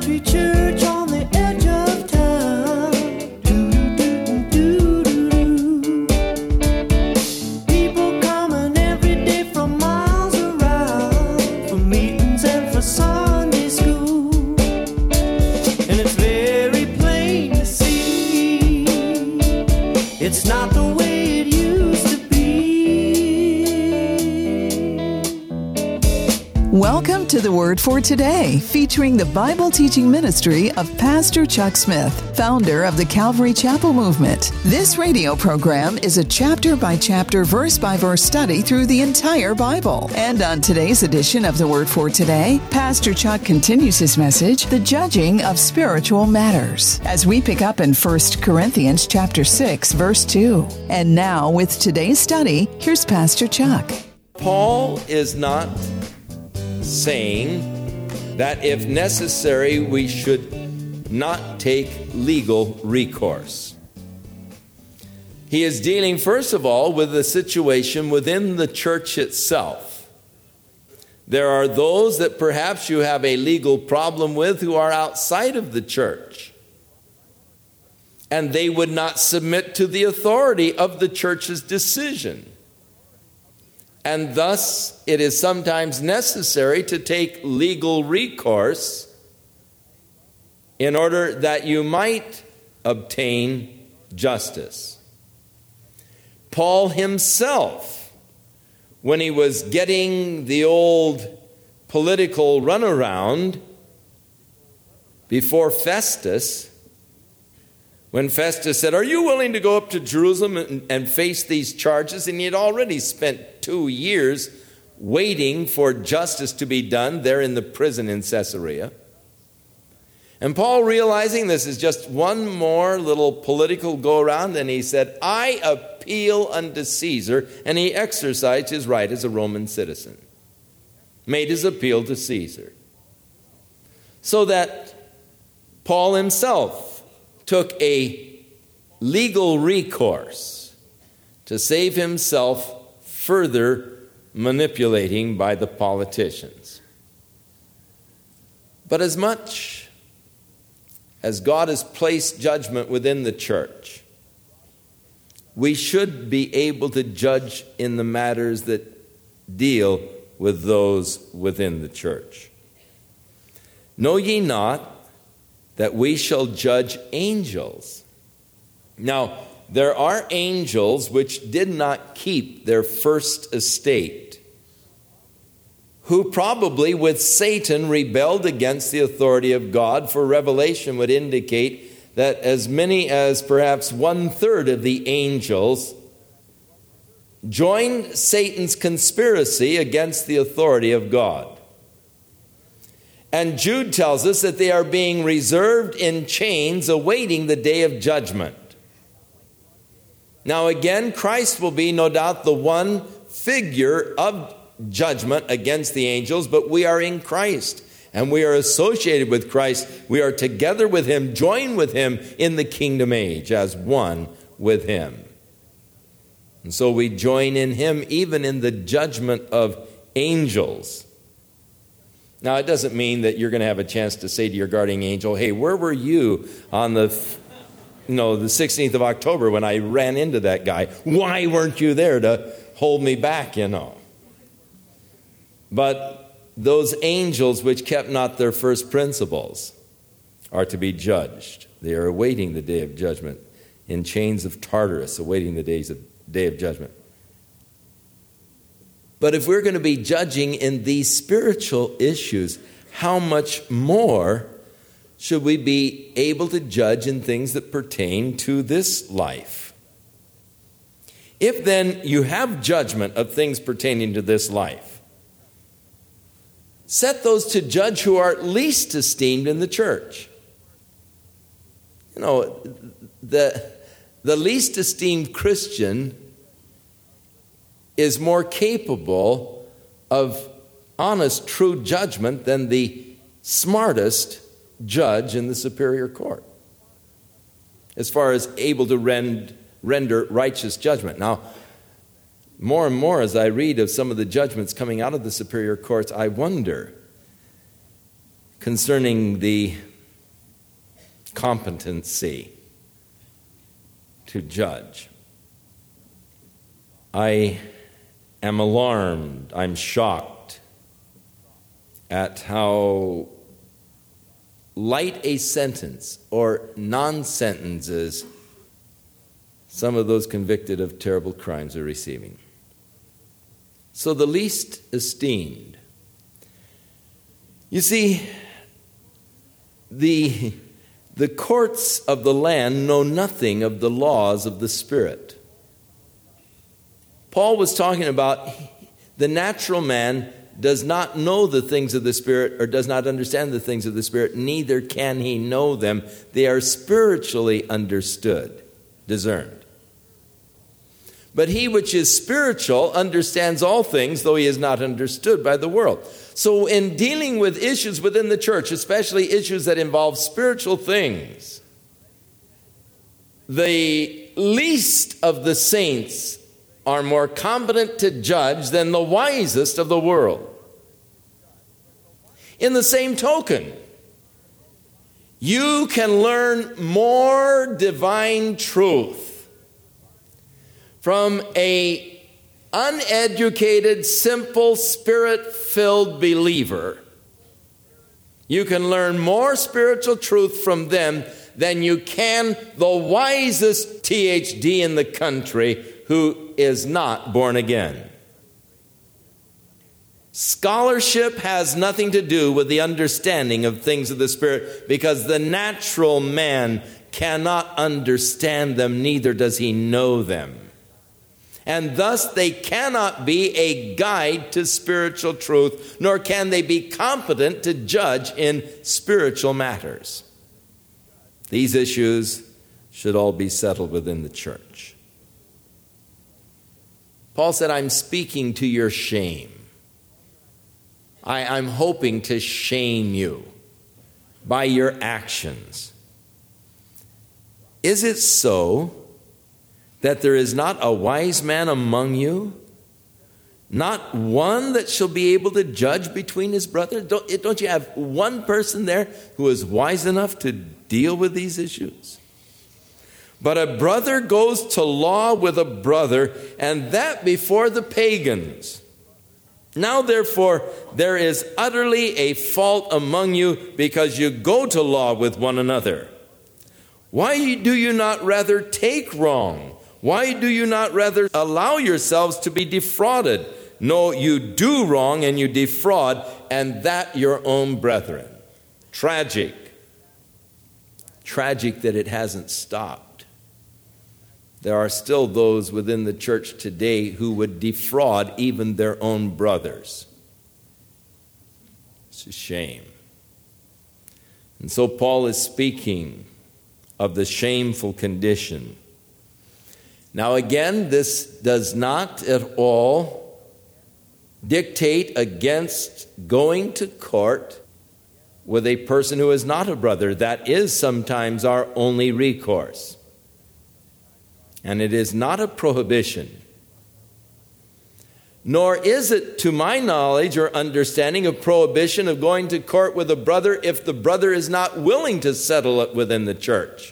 country church on the edge of town. People coming every day from miles around for meetings and for Sunday school. And it's very plain to see it's not the way it used to be. Welcome to the Word for Today, featuring the Bible teaching ministry of Pastor Chuck Smith, founder of the Calvary Chapel Movement. This radio program is a chapter-by-chapter, verse-by-verse study through the entire Bible. And on today's edition of the Word for Today, Pastor Chuck continues his message, The Judging of Spiritual Matters, as we pick up in 1 Corinthians chapter 6, verse 2. And now, with today's study, here's Pastor Chuck. Paul is not saying that if necessary we should not take legal recourse. He is dealing first of all with the situation within the church itself. There are those that perhaps you have a legal problem with who are outside of the church, and they would not submit to the authority of the church's decision. And thus, it is sometimes necessary to take legal recourse in order that you might obtain justice. Paul himself, when he was getting the old political runaround before Festus, when Festus said, "Are you willing to go up to Jerusalem and face these charges?" And he had already spent 2 years waiting for justice to be done there in the prison in Caesarea. And Paul, realizing this is just one more little political go-around, and he said, "I appeal unto Caesar," and he exercised his right as a Roman citizen, made his appeal to Caesar. So that Paul himself took a legal recourse to save himself further manipulating by the politicians. But as much as God has placed judgment within the church, we should be able to judge in the matters that deal with those within the church. Know ye not that we shall judge angels? Now, there are angels which did not keep their first estate, who probably with Satan rebelled against the authority of God, for Revelation would indicate that as many as perhaps 1/3 of the angels joined Satan's conspiracy against the authority of God. And Jude tells us that they are being reserved in chains, awaiting the day of judgment. Now again, Christ will be no doubt the one figure of judgment against the angels, but we are in Christ, and we are associated with Christ. We are together with Him, joined with Him in the kingdom age as one with Him. And so we join in Him even in the judgment of angels. Now, it doesn't mean that you're going to have a chance to say to your guardian angel, "Hey, where were you on the 16th of October when I ran into that guy? Why weren't you there to hold me back, But those angels which kept not their first principles are to be judged. They are awaiting the day of judgment in chains of Tartarus, awaiting the day of judgment. But if we're going to be judging in these spiritual issues, how much more should we be able to judge in things that pertain to this life? If then you have judgment of things pertaining to this life, set those to judge who are least esteemed in the church. The least esteemed Christian is more capable of honest, true judgment than the smartest judge in the superior court, as far as able to render righteous judgment. Now, more and more as I read of some of the judgments coming out of the superior courts, I wonder concerning the competency to judge. I am alarmed, I'm shocked at how light a sentence or non-sentences some of those convicted of terrible crimes are receiving. So the least esteemed. You see, the courts of the land know nothing of the laws of the Spirit. Paul was talking about the natural man does not know the things of the Spirit or does not understand the things of the Spirit, neither can he know them. They are spiritually understood, discerned. But he which is spiritual understands all things, though he is not understood by the world. So in dealing with issues within the church, especially issues that involve spiritual things, the least of the saints are more competent to judge than the wisest of the world. In the same token, you can learn more divine truth from a uneducated, simple, Spirit-filled believer. You can learn more spiritual truth from them than you can the wisest THD in the country who is not born again. Scholarship has nothing to do with the understanding of things of the Spirit, because the natural man cannot understand them, neither does he know them. And thus they cannot be a guide to spiritual truth, nor can they be competent to judge in spiritual matters. These issues should all be settled within the church. Paul said, I'm speaking to your shame. I'm hoping to shame you by your actions. Is it so that there is not a wise man among you, not one that shall be able to judge between his brothers? Don't you have one person there who is wise enough to deal with these issues? But a brother goes to law with a brother, and that before the pagans. Now, therefore, there is utterly a fault among you, because you go to law with one another. Why do you not rather take wrong? Why do you not rather allow yourselves to be defrauded? No, you do wrong and you defraud, and that your own brethren. Tragic. Tragic that it hasn't stopped. There are still those within the church today who would defraud even their own brothers. It's a shame. And so Paul is speaking of the shameful condition. Now again, this does not at all dictate against going to court with a person who is not a brother. That is sometimes our only recourse. And it is not a prohibition. Nor is it, to my knowledge or understanding, a prohibition of going to court with a brother if the brother is not willing to settle it within the church.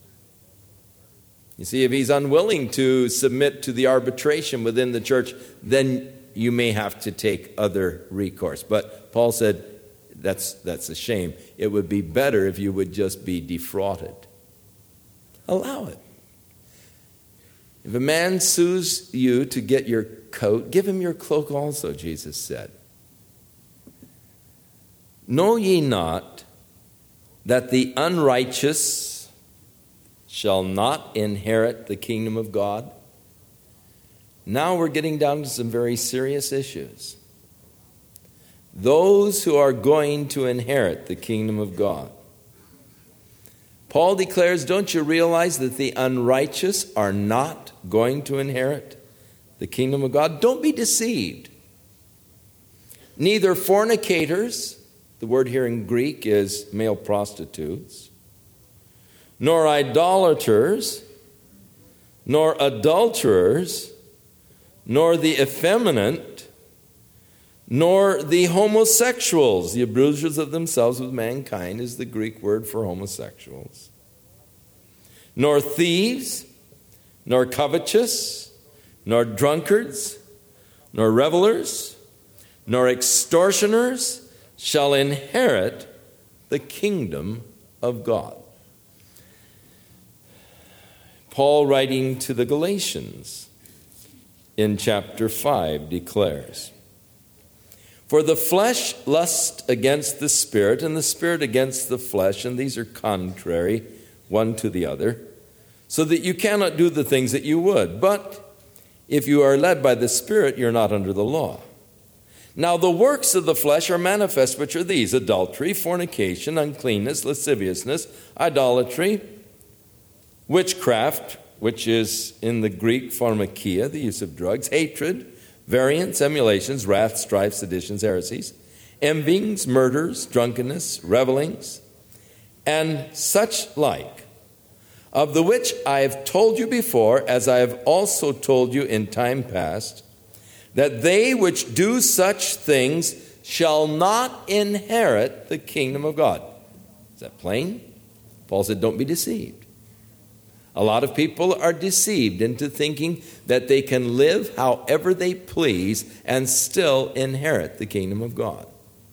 You see, if he's unwilling to submit to the arbitration within the church, then you may have to take other recourse. But Paul said that's a shame. It would be better if you would just be defrauded. Allow it. If a man sues you to get your coat, give him your cloak also, Jesus said. Know ye not that the unrighteous shall not inherit the kingdom of God? Now we're getting down to some very serious issues. Those who are going to inherit the kingdom of God. Paul declares, don't you realize that the unrighteous are not going to inherit the kingdom of God? Don't be deceived. Neither fornicators, the word here in Greek is male prostitutes, nor idolaters, nor adulterers, nor the effeminate, nor the homosexuals. The abusers of themselves with mankind is the Greek word for homosexuals. Nor thieves, nor covetous, nor drunkards, nor revelers, nor extortioners shall inherit the kingdom of God. Paul, writing to the Galatians in chapter 5, declares, "For the flesh lusts against the Spirit, and the Spirit against the flesh, and these are contrary one to the other, so that you cannot do the things that you would. But if you are led by the Spirit, you're not under the law. Now the works of the flesh are manifest, which are these: adultery, fornication, uncleanness, lasciviousness, idolatry, witchcraft," which is in the Greek pharmakia, the use of drugs, "hatred, variance, emulations, wrath, strife, seditions, heresies, envyings, murders, drunkenness, revelings, and such like, of the which I have told you before, as I have also told you in time past, that they which do such things shall not inherit the kingdom of God." Is that plain? Paul said, don't be deceived. A lot of people are deceived into thinking that they can live however they please and still inherit the kingdom of God.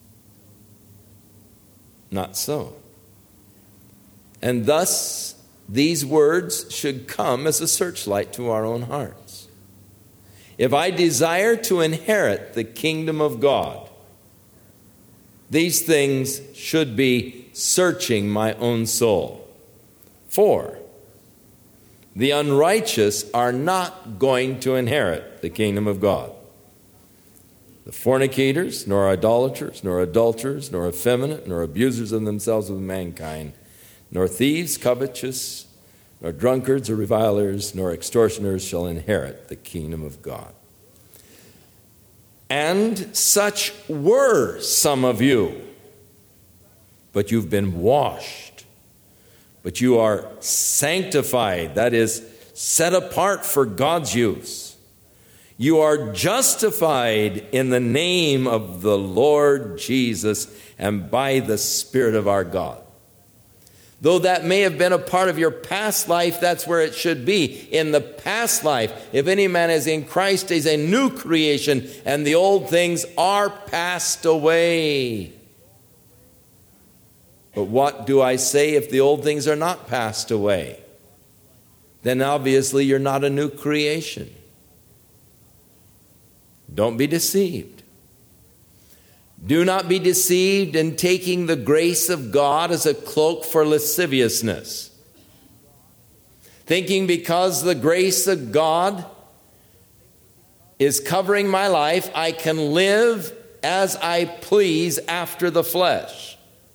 Not so. And thus, these words should come as a searchlight to our own hearts. If I desire to inherit the kingdom of God, these things should be searching my own soul. For the unrighteous are not going to inherit the kingdom of God. The fornicators, nor idolaters, nor adulterers, nor effeminate, nor abusers of themselves with mankind, nor thieves, covetous, nor drunkards or revilers, nor extortioners shall inherit the kingdom of God. And such were some of you, but you've been washed, but you are sanctified, that is, set apart for God's use. You are justified in the name of the Lord Jesus and by the Spirit of our God. Though that may have been a part of your past life, that's where it should be. In the past life, if any man is in Christ, he's a new creation, and the old things are passed away. But what do I say if the old things are not passed away? Then obviously you're not a new creation. Don't be deceived. Do not be deceived in taking the grace of God as a cloak for lasciviousness, thinking because the grace of God is covering my life, I can live as I please after the flesh.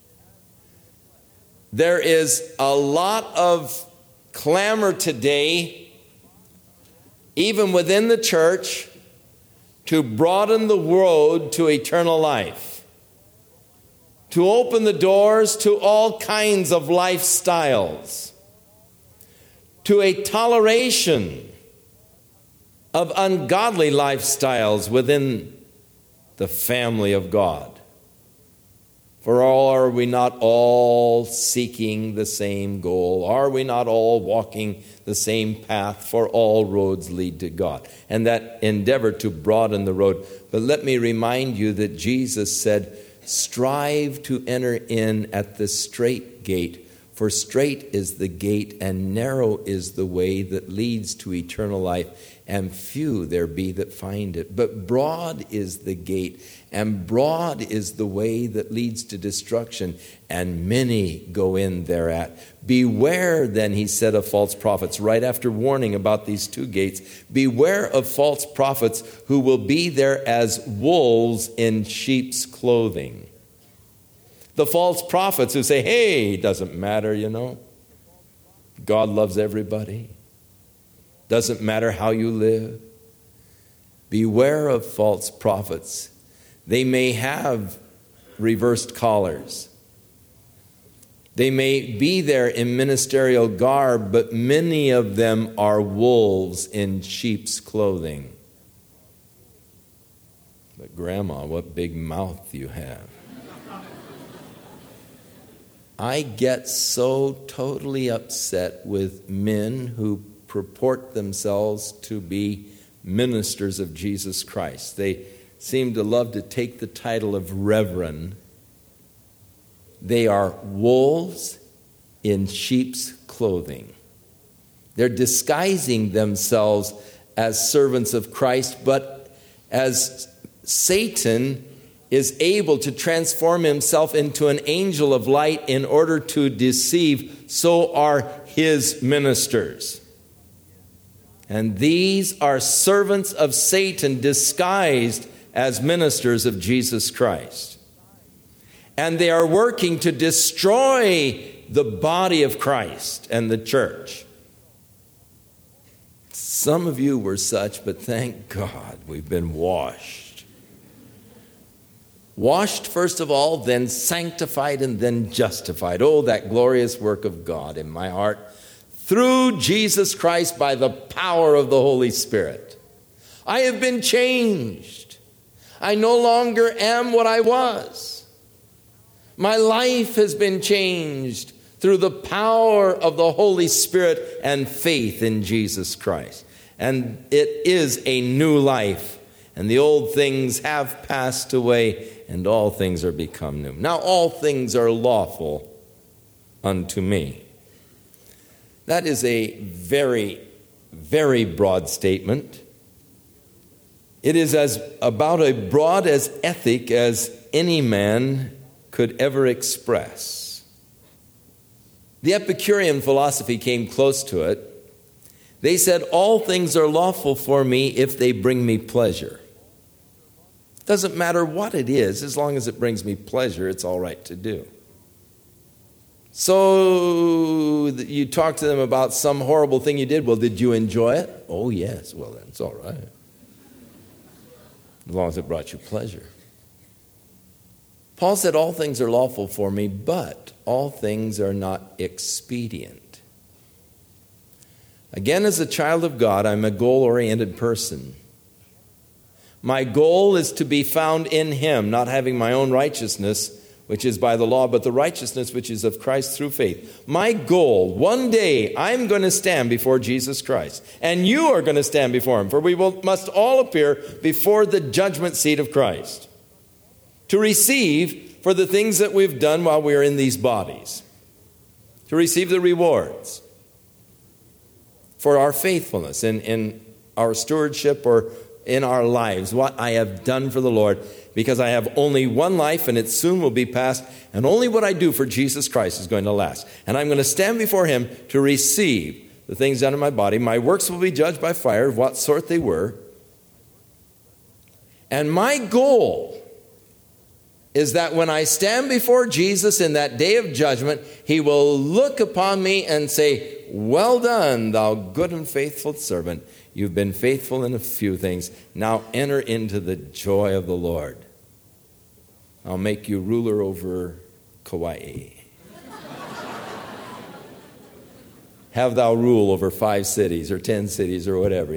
There is a lot of clamor today, even within the church, to broaden the road to eternal life, to open the doors to all kinds of lifestyles, to a toleration of ungodly lifestyles within the family of God. For are we not all seeking the same goal? Are we not all walking the same path? For all roads lead to God. And that endeavor to broaden the road. But let me remind you that Jesus said, strive to enter in at the straight gate. For straight is the gate and narrow is the way that leads to eternal life, and few there be that find it. But broad is the gate, and broad is the way that leads to destruction, and many go in thereat. Beware, then, he said, of false prophets, right after warning about these two gates. Beware of false prophets who will be there as wolves in sheep's clothing. The false prophets who say, hey, it doesn't matter, you know. God loves everybody. Doesn't matter how you live. Beware of false prophets. They may have reversed collars. They may be there in ministerial garb, but many of them are wolves in sheep's clothing. But Grandma, what big mouth you have. I get so totally upset with men who purport themselves to be ministers of Jesus Christ. They seem to love to take the title of reverend. They are wolves in sheep's clothing. They're disguising themselves as servants of Christ, but as Satan is able to transform himself into an angel of light in order to deceive, so are his ministers. And these are servants of Satan disguised as ministers of Jesus Christ. And they are working to destroy the body of Christ and the church. Some of you were such, but thank God we've been washed. Washed first of all, then sanctified, and then justified. Oh, that glorious work of God in my heart through Jesus Christ by the power of the Holy Spirit. I have been changed. I no longer am what I was. My life has been changed through the power of the Holy Spirit and faith in Jesus Christ. And it is a new life. And the old things have passed away, and all things are become new. Now all things are lawful unto me. That is a very, very broad statement. It is as about as broad as ethic as any man could ever express. The Epicurean philosophy came close to it. They said, all things are lawful for me if they bring me pleasure. It doesn't matter what it is, as long as it brings me pleasure, it's all right to do. So you talk to them about some horrible thing you did. Well, did you enjoy it? Oh, yes. Well, then it's all right. As long as it brought you pleasure. Paul said, all things are lawful for me, but all things are not expedient. Again, as a child of God, I'm a goal-oriented person. My goal is to be found in Him, not having my own righteousness, which is by the law, but the righteousness which is of Christ through faith. My goal, one day, I'm going to stand before Jesus Christ. And you are going to stand before Him, for we must all appear before the judgment seat of Christ to receive for the things that we've done while we are in these bodies, to receive the rewards for our faithfulness in our stewardship or in our lives, what I have done for the Lord, because I have only one life and it soon will be past, and only what I do for Jesus Christ is going to last. And I'm going to stand before Him to receive the things done in my body. My works will be judged by fire, of what sort they were. And my goal is that when I stand before Jesus in that day of judgment, He will look upon me and say, well done, thou good and faithful servant. You've been faithful in a few things. Now enter into the joy of the Lord. I'll make you ruler over Kauai. Have thou rule over 5 cities or 10 cities or whatever,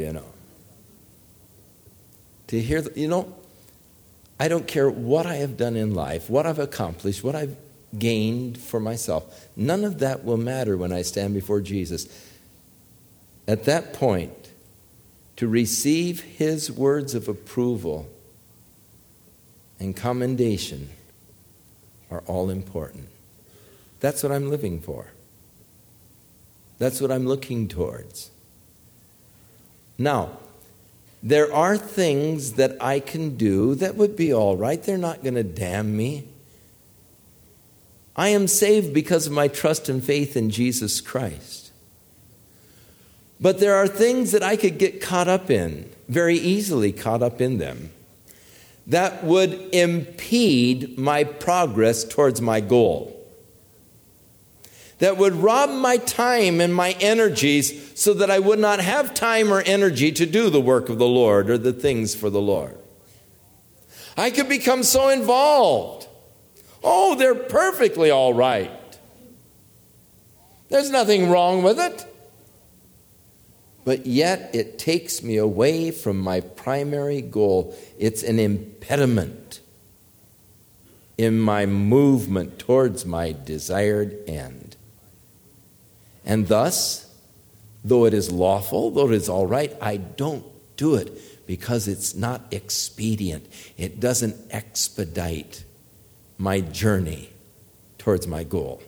To hear, I don't care what I have done in life, what I've accomplished, what I've gained for myself. None of that will matter when I stand before Jesus. At that point, to receive His words of approval and commendation are all important. That's what I'm living for. That's what I'm looking towards. Now, there are things that I can do that would be all right. They're not going to damn me. I am saved because of my trust and faith in Jesus Christ. But there are things that I could get caught up in, very easily caught up in them, that would impede my progress towards my goal. That would rob my time and my energies so that I would not have time or energy to do the work of the Lord or the things for the Lord. I could become so involved. Oh, they're perfectly all right. There's nothing wrong with it. but yet it takes me away from my primary goal. It's an impediment in my movement towards my desired end. And thus, though it is lawful, though it is all right, I don't do it because it's not expedient. It doesn't expedite my journey towards my goal.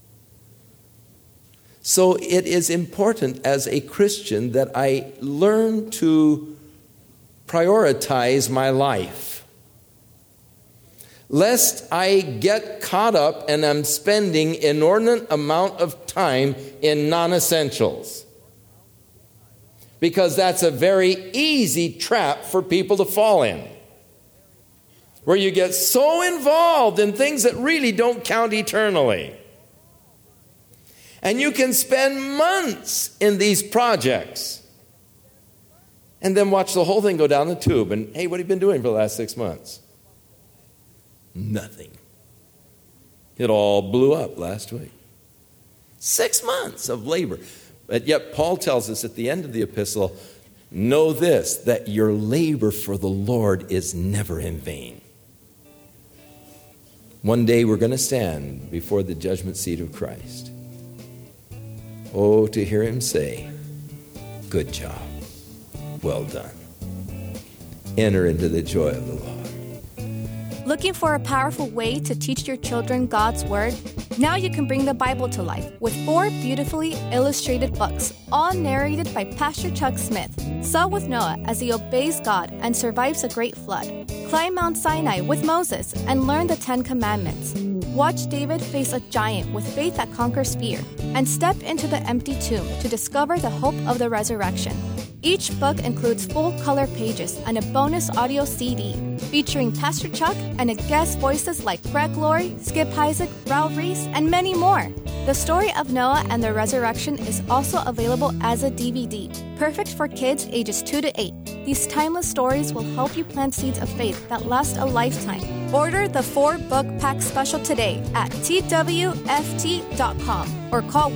So it is important as a Christian that I learn to prioritize my life, lest I get caught up and I'm spending inordinate amount of time in non-essentials. Because that's a very easy trap for people to fall in, where you get so involved in things that really don't count eternally. And you can spend months in these projects and then watch the whole thing go down the tube. And, hey, what have you been doing for the last 6 months? Nothing. It all blew up last week. 6 months of labor. But yet Paul tells us at the end of the epistle, know this, that your labor for the Lord is never in vain. One day we're going to stand before the judgment seat of Christ. Oh, to hear him say, good job, well done. Enter into the joy of the Lord. Looking for a powerful way to teach your children God's Word? Now you can bring the Bible to life with 4 beautifully illustrated books, all narrated by Pastor Chuck Smith. Saw with Noah as he obeys God and survives a great flood. Climb Mount Sinai with Moses and learn the 10 Commandments. Watch David face a giant with faith that conquers fear, and step into the empty tomb to discover the hope of the resurrection. Each book includes full-color pages and a bonus audio CD featuring Pastor Chuck and guest voices like Greg Laurie, Skip Heitzig, Ralph Reese, and many more. The story of Noah and the resurrection is also available as a DVD, perfect for kids ages 2 to 8. These timeless stories will help you plant seeds of faith that last a lifetime. Order the 4-book pack special today at twft.com or call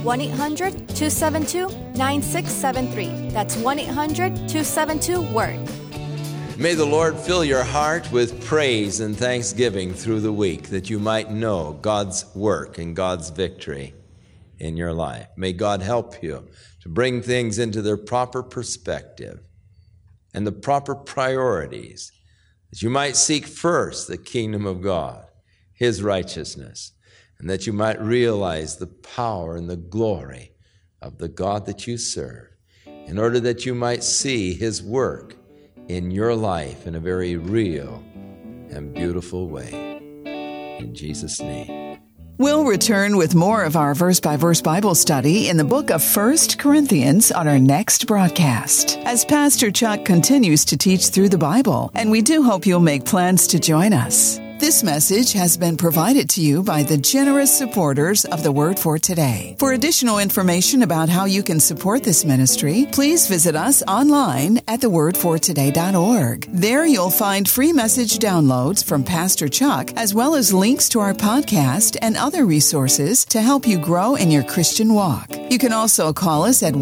1-800-272-9673. That's 1-800-272-WORD. May the Lord fill your heart with praise and thanksgiving through the week, that you might know God's work and God's victory in your life. May God help you to bring things into their proper perspective and the proper priorities, that you might seek first the kingdom of God, his righteousness, and that you might realize the power and the glory of the God that you serve, in order that you might see his work in your life in a very real and beautiful way. In Jesus' name. We'll return with more of our verse-by-verse Bible study in the book of 1 Corinthians on our next broadcast, as Pastor Chuck continues to teach through the Bible, and we do hope you'll make plans to join us. This message has been provided to you by the generous supporters of the Word for Today. For additional information about how you can support this ministry, please visit us online at thewordfortoday.org. There you'll find free message downloads from Pastor Chuck, as well as links to our podcast and other resources to help you grow in your Christian walk. You can also call us at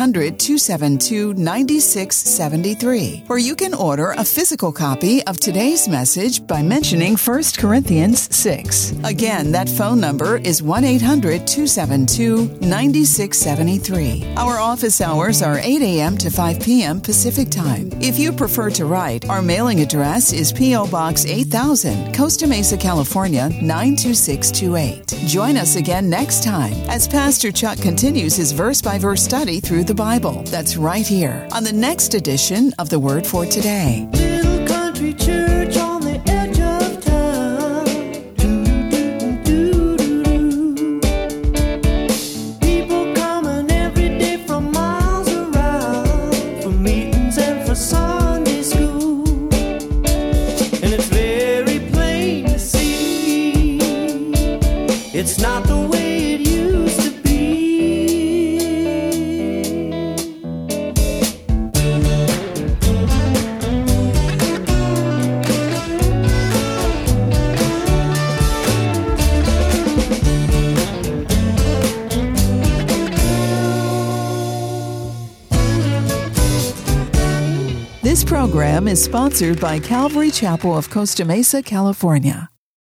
1-800-272-9673, or you can order a physical copy of today's message by mentioning 1 Corinthians 6. Again, that phone number is 1-800-272-9673. Our office hours are 8 a.m. to 5 p.m. Pacific Time. If you prefer to write, our mailing address is P.O. Box 8000, Costa Mesa, California, 92628. Join us again next time as Pastor Chuck continues his verse-by-verse study through the Bible. That's right here on the next edition of The Word for Today. Little country church on the edge of town. Do-do-do-do-do-do. People coming every day from miles around for meetings and for Sunday school. And it's very plain to see it's not the way it used to be. program is sponsored by Calvary Chapel of Costa Mesa, California.